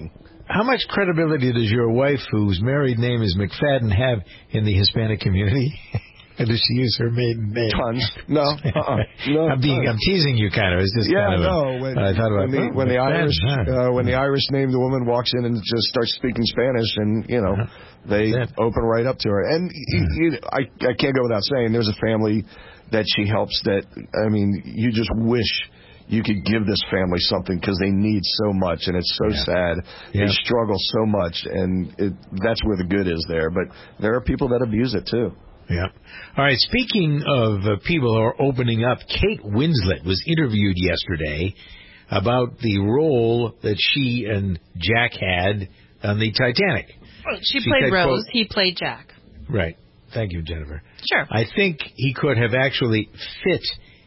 how much credibility does your wife, whose married name is McFadden, have in the Hispanic community? Or does she use her maiden name? Tons. No. Uh-uh. no I'm being, tons. I'm teasing you, kind of. It's just yeah, kind of no. A, when, I thought about when the, oh, when the McFadden, Irish, huh? uh, when the Irish named woman walks in and just starts speaking Spanish, and you know, they open right up to her. And you, you, I, I can't go without saying, there's a family that she helps. That I mean, you just wish you could give this family something because they need so much, and it's so yeah. sad. Yeah. They struggle so much, and it, that's where the good is there. But there are people that abuse it, too. Yeah. All right, speaking of uh, people who are opening up, Kate Winslet was interviewed yesterday about the role that she and Jack had on the Titanic. She, she played said, Rose, quote, he played Jack. Right. Thank you, Jennifer. Sure. I think he could have actually fit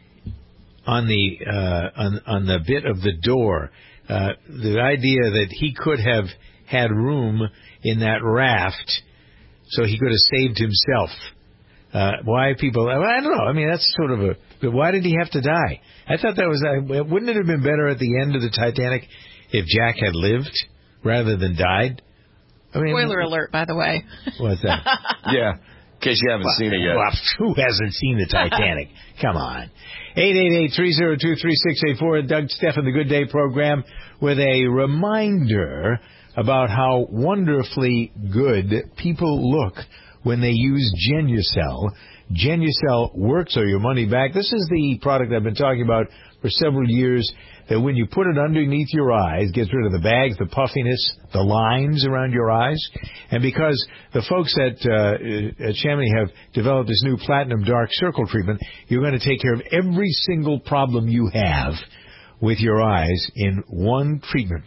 on the uh, on on the bit of the door. Uh, the idea that he could have had room in that raft, so he could have saved himself. Uh, why people? I don't know. I mean, that's sort of a. But why did he have to die? I thought that was. Uh, wouldn't it have been better at the end of the Titanic if Jack had lived rather than died? I mean, spoiler alert, by the way. What's that? Yeah. In case you haven't well, seen it yet. Well, who hasn't seen the Titanic? Come on. eight eight eight, three oh two, three six eight four. Doug Steffen, the Good Day program, with a reminder about how wonderfully good people look when they use Genucel. Genucel works or your money back. This is the product I've been talking about for several years, that when you put it underneath your eyes, gets rid of the bags, the puffiness, the lines around your eyes. And because the folks at, uh, at Chamonix have developed this new Platinum Dark Circle treatment, you're going to take care of every single problem you have with your eyes in one treatment.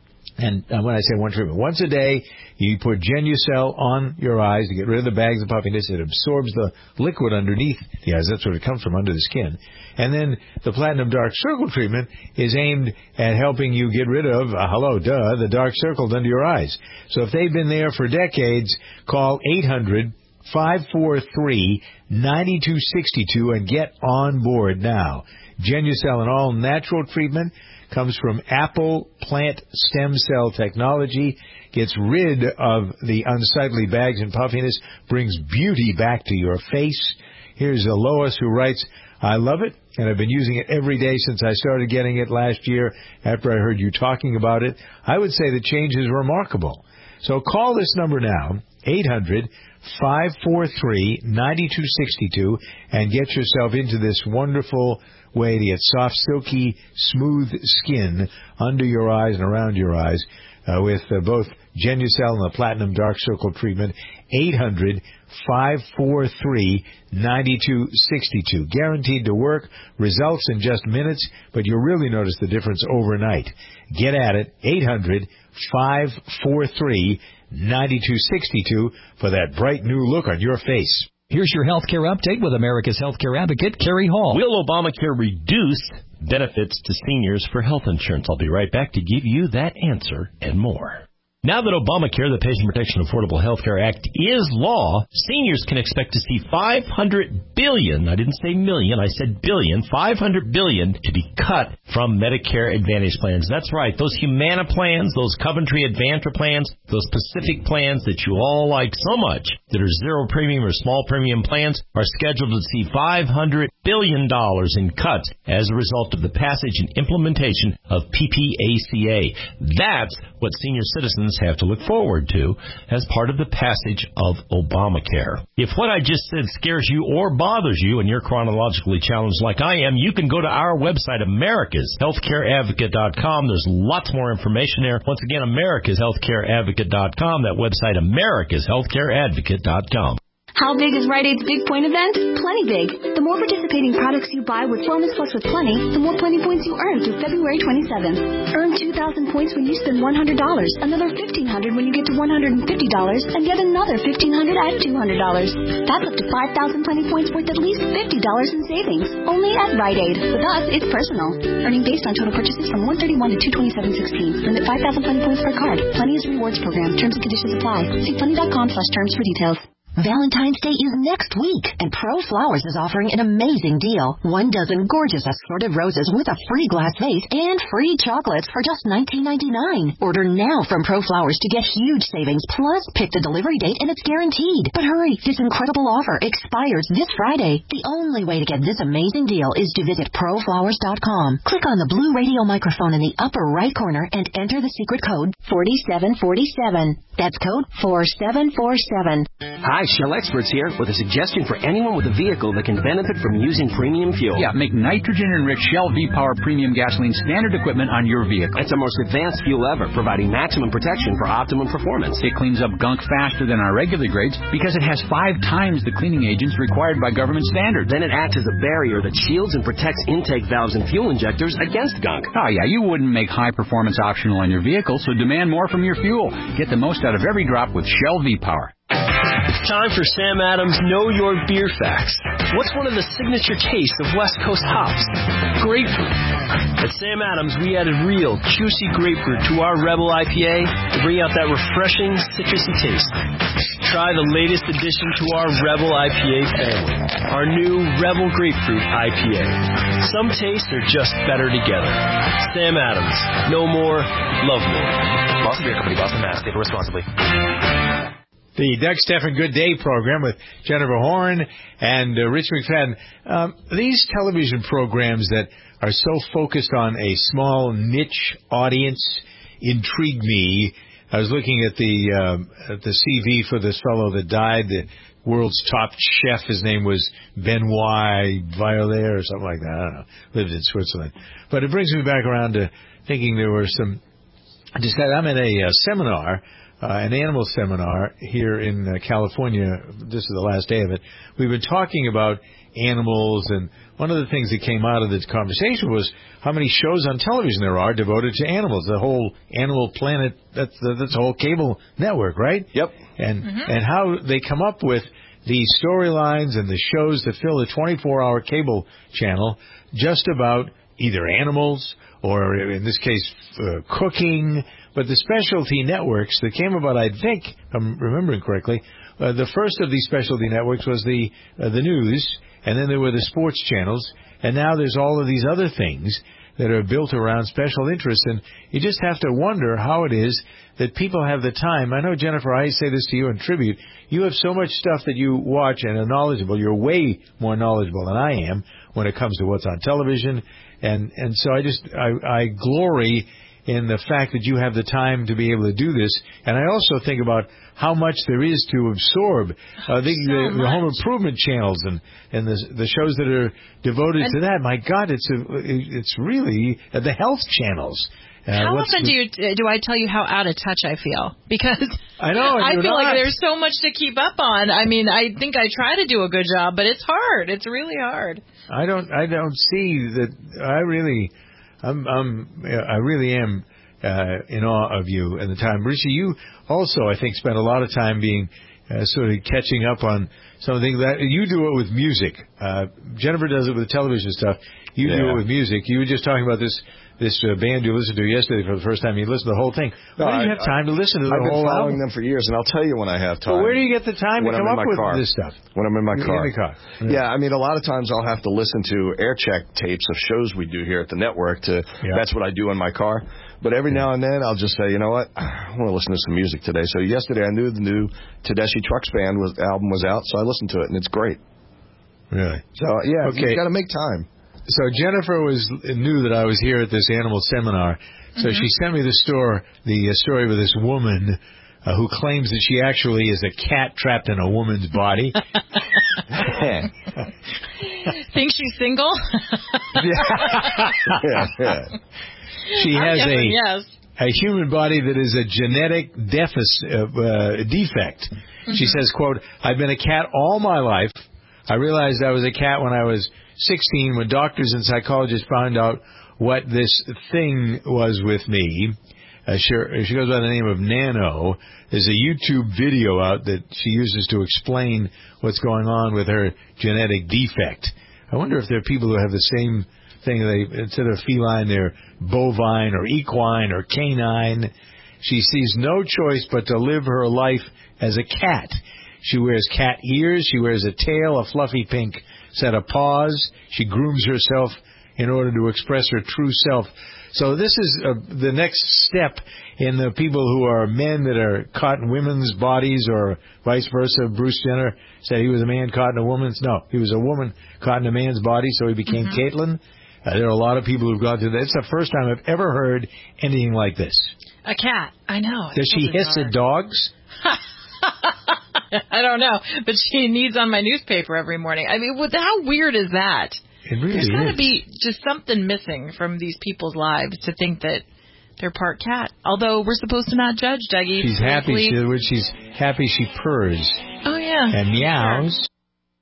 And when I say one treatment, once a day, you put Genucel on your eyes to get rid of the bags of puffiness. It absorbs the liquid underneath the eyes. That's where it comes from, under the skin. And then the Platinum Dark Circle treatment is aimed at helping you get rid of, uh, hello, duh, the dark circles under your eyes. So if they've been there for decades, call eight hundred, five four three, nine two six two and get on board now. Genucel, an all-natural treatment, comes from Apple plant stem cell technology, gets rid of the unsightly bags and puffiness, brings beauty back to your face. Here's Lois, who writes, I love it, and I've been using it every day since I started getting it last year after I heard you talking about it. I would say the change is remarkable. So call this number now, eight hundred, five four three, nine two six two, and get yourself into this wonderful way to get soft, silky, smooth skin under your eyes and around your eyes uh, with uh, both Genucel and the Platinum Dark Circle treatment. eight hundred, five four three, nine two six two. Guaranteed to work. Results in just minutes, but you'll really notice the difference overnight. Get at it. eight hundred, five four three, nine two six two for that bright new look on your face. Here's your healthcare update with America's Healthcare Advocate, Kerry Hall. Will Obamacare reduce benefits to seniors for health insurance? I'll be right back to give you that answer and more. Now that Obamacare, the Patient Protection Affordable Health Care Act, is law, seniors can expect to see five hundred billion dollars, I didn't say million, I said billion, five hundred billion dollars to be cut from Medicare Advantage plans. That's right, those Humana plans, those Coventry Advantage plans, those Pacific plans that you all like so much, that are zero premium or small premium plans, are scheduled to see five hundred billion dollars in cuts as a result of the passage and implementation of P P A C A. That's what senior citizens have to look forward to as part of the passage of Obamacare. If what I just said scares you or bothers you and you're chronologically challenged like I am, you can go to our website, Americas Healthcare Advocate dot com. There's lots more information there. Once again, Americas Healthcare Advocate dot com. That website, Americas Healthcare Advocate dot com. How big is Rite Aid's Big Point event? Plenty big. The more participating products you buy with Wellness Plus with Plenty, the more Plenty points you earn through February twenty-seventh. Earn two thousand points when you spend one hundred dollars, another fifteen hundred dollars when you get to one hundred fifty dollars, and yet another fifteen hundred dollars at two hundred dollars. That's up to five thousand Plenty points worth at least fifty dollars in savings. Only at Rite Aid. With us, it's personal. Earning based on total purchases from one thirty-one to two twenty-seven sixteen. Limit five thousand Plenty points per card. Plenty is a rewards program. Terms and conditions apply. See plenty dot com slash terms for details. Valentine's Day is next week, and Pro Flowers is offering an amazing deal. One dozen gorgeous assorted roses with a free glass vase and free chocolates for just nineteen ninety-nine. Order now from Pro Flowers to get huge savings, plus pick the delivery date and it's guaranteed. But hurry, this incredible offer expires this Friday. The only way to get this amazing deal is to visit pro flowers dot com. Click on the blue radio microphone in the upper right corner and enter the secret code forty-seven forty-seven. That's code four seven four seven. Hi, Shell Experts here with a suggestion for anyone with a vehicle that can benefit from using premium fuel. Yeah, make nitrogen-enriched Shell V-Power Premium Gasoline standard equipment on your vehicle. It's the most advanced fuel ever, providing maximum protection for optimum performance. It cleans up gunk faster than our regular grades because it has five times the cleaning agents required by government standards. Then it acts as a barrier that shields and protects intake valves and fuel injectors against gunk. Oh, yeah, you wouldn't make high performance optional on your vehicle, so demand more from your fuel. Get the most out of every drop with Shell V-Power. It's time for Sam Adams' Know Your Beer Facts. What's one of the signature tastes of West Coast hops? Grapefruit. At Sam Adams, we added real, juicy grapefruit to our Rebel I P A to bring out that refreshing, citrusy taste. Try the latest addition to our Rebel I P A family, our new Rebel Grapefruit I P A. Some tastes are just better together. Sam Adams. Know more, love more. Boston Beer Company, Boston, Mass. Stay responsibly. The Doug Stephan Good Day program with Jennifer Horn and uh, Rich McFadden. Um, these television programs that are so focused on a small niche audience intrigue me. I was looking at the uh, at the C V for this fellow that died, the world's top chef. His name was Benoit Violet or something like that. I don't know. Lived in Switzerland. But it brings me back around to thinking there were some... I just got, I'm at a uh, seminar, uh, an animal seminar here in uh, California. This is the last day of it. We've been talking about animals, and one of the things that came out of this conversation was how many shows on television there are devoted to animals. The whole Animal Planet, that's the, that's the whole cable network, right? Yep. And mm-hmm. and how they come up with these storylines and the shows that fill the twenty-four hour cable channel just about either animals or, in this case, uh, cooking. But the specialty networks that came about, I think, if I'm remembering correctly, uh, the first of these specialty networks was the uh, the news, and then there were the sports channels, and now there's all of these other things that are built around special interests, and you just have to wonder how it is that people have the time. I know, Jennifer, I say this to you in tribute. You have so much stuff that you watch and are knowledgeable. You're way more knowledgeable than I am when it comes to what's on television, and and so I just I, I glory in the fact that you have the time to be able to do this. And I also think about how mumuch there is to absorb. Uh, the, so the, the home improvement channels and, and the, the shows that are devoted and to that. My God, it's a, it's really uh, the health channels. Uh, how the, often do you do I tell you how out of touch I feel? Because I know I feel not. like there's so much to keep up on. I mean, I think I try to do a good job, but it's hard. It's really hard. I don't I don't see that. I really. I'm, I'm, I really am uh, in awe of you and the time. Richie, you also, I think, spent a lot of time being uh, sort of catching up on something that you do it with music. Uh, Jennifer does it with television stuff. You yeah. do it with music. You were just talking about this this uh, band you listened to yesterday for the first time. You listened to the whole thing. No, Why do you I, have time to listen to the I've whole album? I've been following album? them for years, and I'll tell you when I have time. Well, where do you get the time when to come I'm up in my with car. this stuff? When I'm in my car. In the car. Yeah. yeah, I mean, a lot of times I'll have to listen to air check tapes of shows we do here at the network. To yeah. That's what I do in my car. But every now and then I'll just say, you know what, I want to listen to some music today. So yesterday I knew the new Tedeschi Trucks Band was, album was out, so I listened to it, and it's great. Really? So, yeah, okay. You've got to make time. So Jennifer was knew that I was here at this animal seminar, so mm-hmm. she sent me the story, the uh, story of this woman uh, who claims that she actually is a cat trapped in a woman's body. Think she's single? yeah. yeah, yeah. She has a yes. a human body that is a genetic deficit, uh, uh, defect. Mm-hmm. She says, quote, "I've been a cat all my life. I realized I was a cat when I was sixteen, when doctors and psychologists found out what this thing was with me." Uh, she, she goes by the name of Nano. There's a YouTube video out that she uses to explain what's going on with her genetic defect. I wonder if there are people who have the same thing. They, instead of feline, they're bovine or equine or canine. She sees no choice but to live her life as a cat. She wears cat ears. She wears a tail, a fluffy pink set of paws. She grooms herself in order to express her true self. So this is uh, the next step in the people who are men that are caught in women's bodies, or vice versa. Bruce Jenner said he was a man caught in a woman's. No, he was a woman caught in a man's body, so he became mm-hmm. Caitlyn. Uh, there are a lot of people who've gone through that. It's the first time I've ever heard anything like this. A cat. I know. Does she hiss at dogs? I don't know, but she needs on my newspaper every morning. I mean, what, how weird is that? It really There's got to is. be just something missing from these people's lives to think that they're part cat. Although we're supposed to not judge, Dougie. She's happy. She, she's happy she purrs. Oh, yeah. And meows. Sure.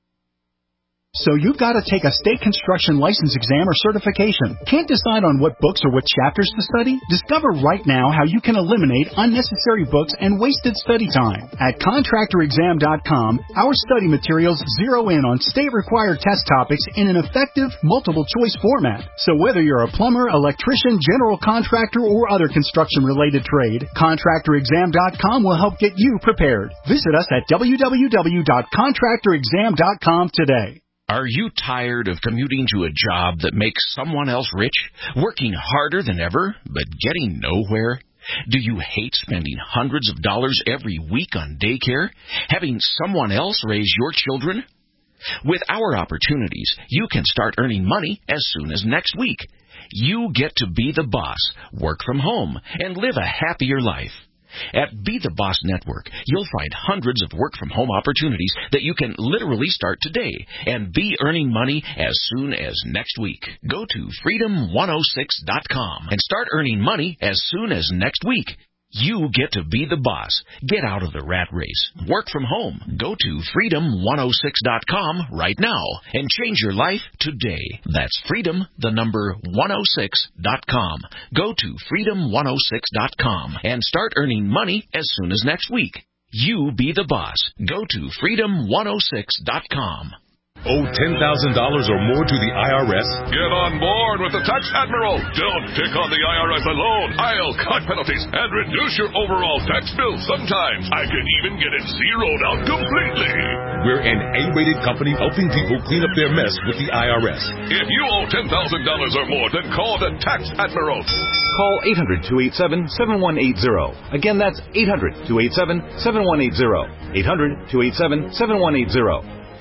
So you've got to take a state construction license exam or certification. Can't decide on what books or what chapters to study? Discover right now how you can eliminate unnecessary books and wasted study time. At contractor exam dot com, our study materials zero in on state-required test topics in an effective, multiple-choice format. So whether you're a plumber, electrician, general contractor, or other construction-related trade, contractor exam dot com will help get you prepared. Visit us at w w w dot contractor exam dot com today. Are you tired of commuting to a job that makes someone else rich, working harder than ever, but getting nowhere? Do you hate spending hundreds of dollars every week on daycare, having someone else raise your children? With our opportunities, you can start earning money as soon as next week. You get to be the boss, work from home, and live a happier life. At Be the Boss Network, you'll find hundreds of work-from-home opportunities that you can literally start today and be earning money as soon as next week. Go to freedom one oh six dot com and start earning money as soon as next week. You get to be the boss. Get out of the rat race. Work from home. Go to freedom one oh six dot com right now and change your life today. That's freedom, the number one oh six dot com. Go to freedom one oh six dot com and start earning money as soon as next week. You be the boss. Go to freedom one oh six dot com. Owe ten thousand dollars or more to the I R S? Get on board with the Tax Admiral. Don't pick on the I R S alone. I'll cut penalties and reduce your overall tax bill. Sometimes I can even get it zeroed out completely. We're an A-rated company helping people clean up their mess with the I R S. If you owe ten thousand dollars or more, then call the Tax Admiral. Call eight hundred, two eight seven, seven one eight zero. Again, that's eight hundred, two eight seven, seven one eight zero. eight hundred, two eight seven, seven one eight zero.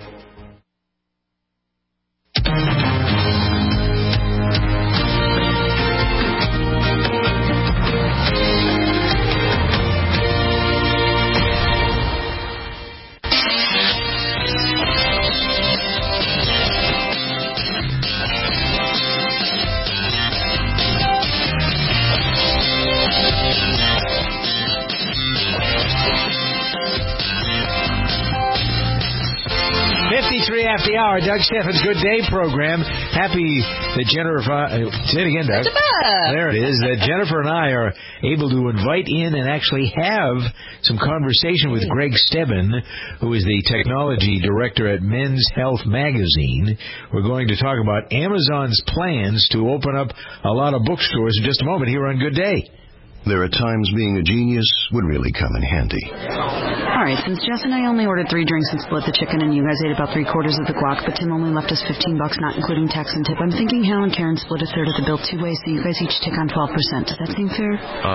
fifty-three after the hour, Doug Steffens' Good Day program. Happy that Jennifer, uh, say it again, Doug. There it is. That Jennifer and I are able to invite in and actually have some conversation with Greg Stebbin, who is the technology director at Men's Health Magazine. We're going to talk about Amazon's plans to open up a lot of bookstores in just a moment here on Good Day. There are times being a genius would really come in handy. All right, since Jess and I only ordered three drinks and split the chicken, and you guys ate about three quarters of the guac, but Tim only left us fifteen bucks, not including tax and tip, I'm thinking Hal and Karen split a third of the bill two ways, so you guys each take on twelve percent. Does that seem fair?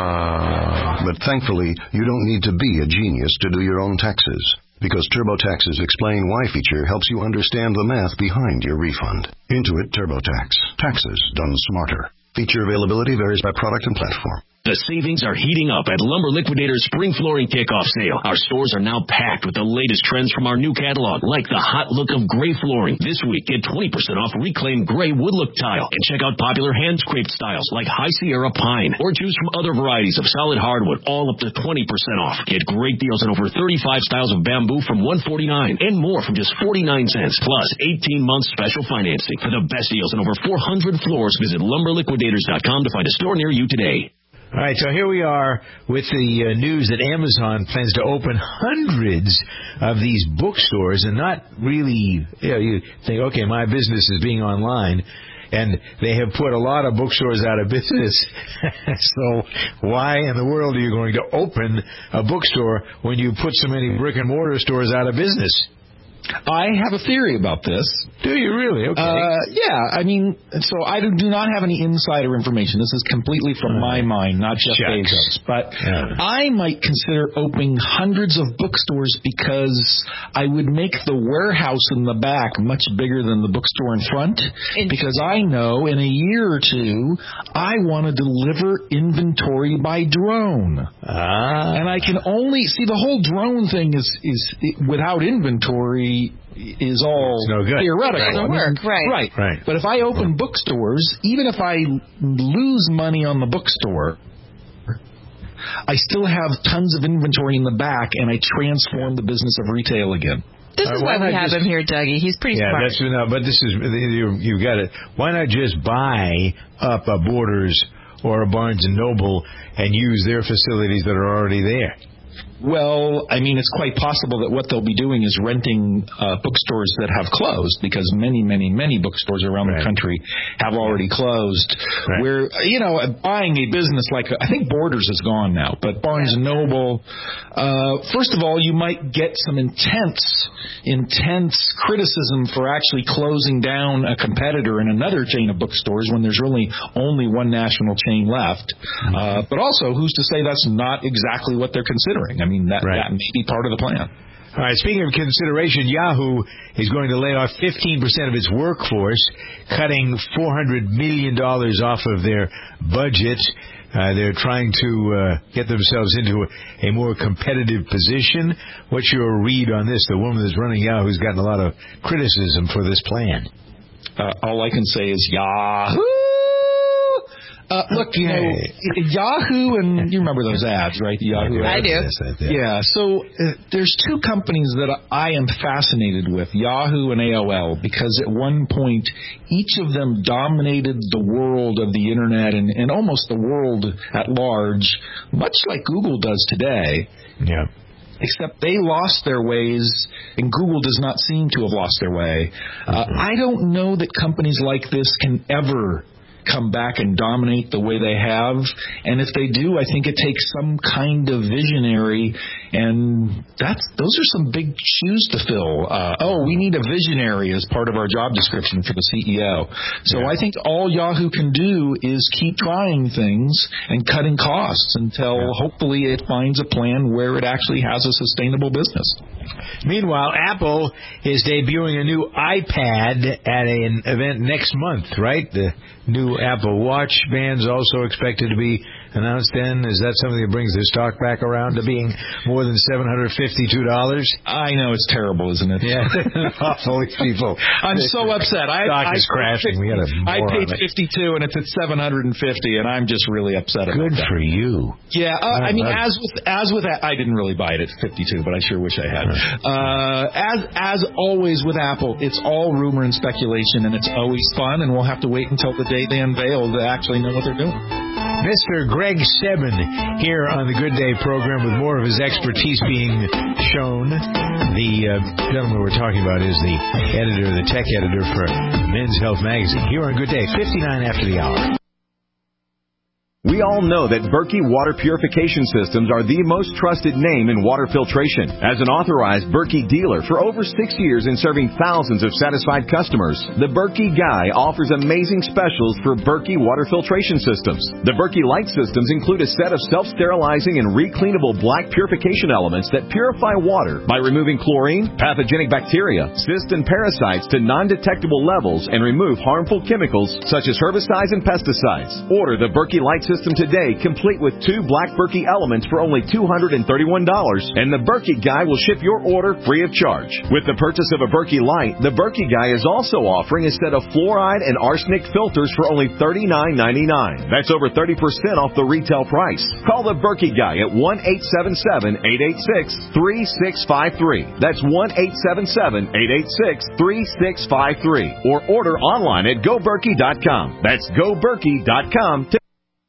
Uh... But thankfully, you don't need to be a genius to do your own taxes. Because TurboTax's Explain Why feature helps you understand the math behind your refund. Intuit TurboTax. Taxes done smarter. Feature availability varies by product and platform. The savings are heating up at Lumber Liquidator's Spring Flooring Kickoff Sale. Our stores are now packed with the latest trends from our new catalog, like the hot look of gray flooring. This week, get twenty percent off reclaimed gray wood look tile. And check out popular hand-scraped styles like High Sierra Pine. Or choose from other varieties of solid hardwood, all up to twenty percent off. Get great deals on over thirty-five styles of bamboo from one hundred forty-nine dollars and more from just forty-nine cents. Plus, eighteen months special financing. For the best deals on over four hundred floors, visit lumber liquidators dot com to find a store near you today. All right, so here we are with the uh, news that Amazon plans to open hundreds of these bookstores, and not really, you know, you think, okay, my business is being online. and they have put a lot of bookstores out of business. So why in the world are you going to open a bookstore when you put so many brick and mortar stores out of business? I have a theory about this. Do you really? Okay. Uh, yeah, I mean, so I do not have any insider information. This is completely from my mind, not Jeff Bezos. But yeah. I might consider opening hundreds of bookstores because I would make the warehouse in the back much bigger than the bookstore in front. Because I know in a year or two, I want to deliver inventory by drone. Ah. And I can only, see, the whole drone thing is, is without inventory is all no good. theoretical. It doesn't work, right. right. Right. But if I open bookstores, even if I lose money on the bookstore, I still have tons of inventory in the back, and I transform the business of retail again. This is Uh, why why we not have just- him here, Dougie. He's pretty Yeah, smart. that's no, but this is you. You got it. Why not just buy up a Borders or a Barnes and Noble and use their facilities that are already there? Well, I mean, it's quite possible that what they'll be doing is renting uh, bookstores that have closed, because many, many, many bookstores around Right. the country have already closed. Right. Where, you know, buying a business like, I think Borders is gone now, but Barnes and Noble, uh, first of all, you might get some intense, intense criticism for actually closing down a competitor in another chain of bookstores when there's really only one national chain left. Mm-hmm. Uh, but also, who's to say that's not exactly what they're considering? I mean, that, Right. that may be part of the plan. All right, speaking of consideration, Yahoo is going to lay off fifteen percent of its workforce, cutting four hundred million dollars off of their budget. Uh, they're trying to uh, get themselves into a, a more competitive position. What's your read on this? The woman that's running Yahoo's gotten a lot of criticism for this plan. Uh, all I can say is Yahoo! Uh, look, you know, Yahoo, and you remember those ads, right? The Yahoo I ads? do. Yes, I do. Yeah, so uh, there's two companies that I am fascinated with, Yahoo and A O L, because at one point, each of them dominated the world of the Internet and, and almost the world at large, much like Google does today. Yeah. Except they lost their ways, and Google does not seem to have lost their way. Uh, I don't know that companies like this can ever come back and dominate the way they have. And if they do, I think it takes some kind of visionary, and that's those are some big shoes to fill. Uh, oh, we need a visionary as part of our job description for the C E O. So yeah. I think all Yahoo can do is keep trying things and cutting costs until yeah. hopefully it finds a plan where it actually has a sustainable business. Meanwhile, Apple is debuting a new iPad at an event next month, right? The new Apple Watch band's also expected to be announced then. Is that something that brings the stock back around to being more than seven hundred fifty-two dollars? I know, it's terrible, isn't it? Yeah. Awful people. I'm so upset. I, stock I, is crashing. fifty, We got a I paid fifty-two and it's at seven hundred fifty, and I'm just really upset about Good that. for you. Yeah, uh, I mean, love as with as with I didn't really buy it at fifty-two, but I sure wish I had. Uh, as as always with Apple, it's all rumor and speculation, and it's always fun, and we'll have to wait until the day they unveil to actually know what they're doing. Mister Greg Seban here on the Good Day program with more of his expertise being shown. The uh, gentleman we're talking about is the editor, the tech editor for Men's Health Magazine. Here on Good Day, fifty-nine after the hour. We all know that Berkey Water Purification Systems are the most trusted name in water filtration. As an authorized Berkey dealer for over six years and serving thousands of satisfied customers, the Berkey Guy offers amazing specials for Berkey Water Filtration Systems. The Berkey Light Systems include a set of self-sterilizing and recleanable black purification elements that purify water by removing chlorine, pathogenic bacteria, cysts, and parasites to non-detectable levels and remove harmful chemicals such as herbicides and pesticides. Order the Berkey Light System today, complete with two black Berkey elements for only two hundred thirty-one dollars, and the Berkey Guy will ship your order free of charge. With the purchase of a Berkey Light, the Berkey Guy is also offering a set of fluoride and arsenic filters for only thirty-nine ninety-nine. That's over thirty percent off the retail price. Call the Berkey Guy at one eight seven seven, eight eight six, three six five three. That's one eight seven seven, eight eight six, three six five three. Or order online at go berkey dot com. That's go berkey dot com.